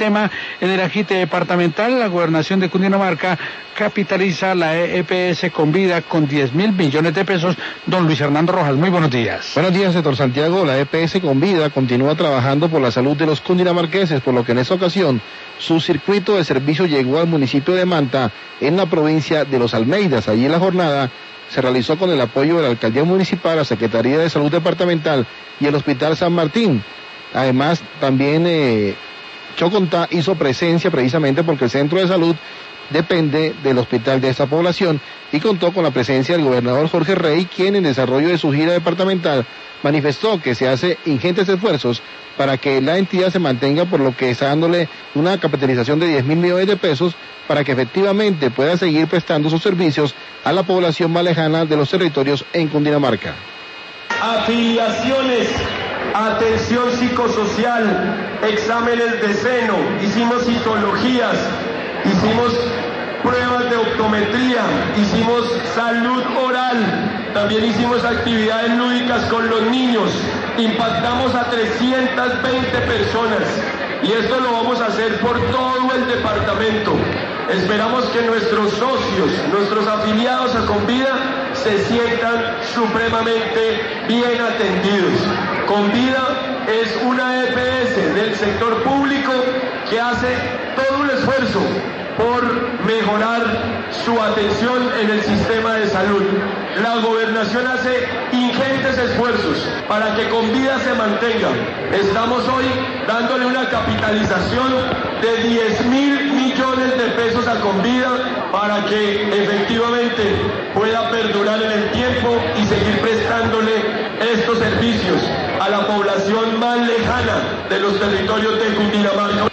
tema en el agite departamental. La gobernación de Cundinamarca capitaliza la EPS Convida con 10.000 millones de pesos. Don Luis Hernando Rojas, muy buenos días. Buenos días, doctor Santiago. La EPS Convida continúa trabajando por la salud de los cundinamarqueses, por lo que en esta ocasión su circuito de servicio llegó al municipio de Manta, en la provincia de Los Almeidas. Allí la jornada se realizó con el apoyo de la Alcaldía Municipal, la Secretaría de Salud Departamental y el Hospital San Martín. Además, también Chocontá hizo presencia precisamente porque el centro de salud depende del hospital de esta población y contó con la presencia del gobernador Jorge Rey, quien en desarrollo de su gira departamental manifestó que se hace ingentes esfuerzos para que la entidad se mantenga, por lo que está dándole una capitalización de 10.000 millones de pesos para que efectivamente pueda seguir prestando sus servicios a la población más lejana de los territorios en Cundinamarca. Afiliaciones, atención psicosocial, exámenes de seno, hicimos citologías, hicimos pruebas de optometría, hicimos salud oral, también hicimos actividades lúdicas con los niños, impactamos a 320 personas y esto lo vamos a hacer por todo el departamento. Esperamos que nuestros socios, nuestros afiliados a Convida se sientan supremamente bien atendidos. Convida es una EPS del sector público que hace todo un esfuerzo por mejorar su atención en el sistema de salud. La gobernación hace ingentes esfuerzos para que Convida se mantenga. Estamos hoy dándole una capitalización de 10.000 millones de pesos a Convida para que efectivamente pueda perdurar en el tiempo y seguir prestándole estos servicios a la población más lejana de los territorios de Cundinamarca.